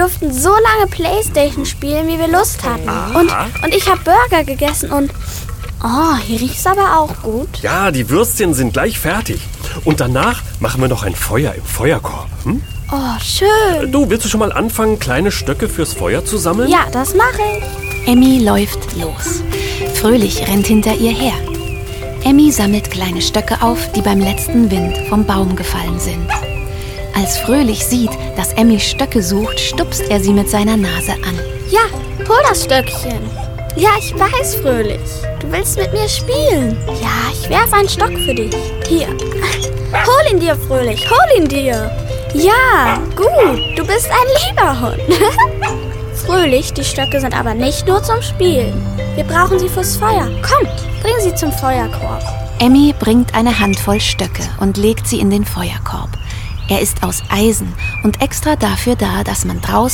durften so lange Playstation spielen, wie wir Lust hatten. Und ich habe Burger gegessen und... Oh, hier riecht's aber auch gut. Ja, die Würstchen sind gleich fertig. Und danach machen wir noch ein Feuer im Feuerkorb. Hm? Oh, schön. Du, willst du schon mal anfangen, kleine Stöcke fürs Feuer zu sammeln? Ja, das mache ich. Emmy läuft los. Fröhlich rennt hinter ihr her. Emmy sammelt kleine Stöcke auf, die beim letzten Wind vom Baum gefallen sind. Als Fröhlich sieht, dass Emmy Stöcke sucht, stupst er sie mit seiner Nase an. Ja, hol das Stöckchen. Ja, ich weiß, Fröhlich. Du willst mit mir spielen. Ja, ich werfe einen Stock für dich. Hier. Hol ihn dir, Fröhlich. Hol ihn dir. Ja, gut. Du bist ein lieber Hund. Fröhlich, die Stöcke sind aber nicht nur zum Spielen. Wir brauchen sie fürs Feuer. Komm, bring sie zum Feuerkorb. Emmy bringt eine Handvoll Stöcke und legt sie in den Feuerkorb. Er ist aus Eisen und extra dafür da, dass man draußen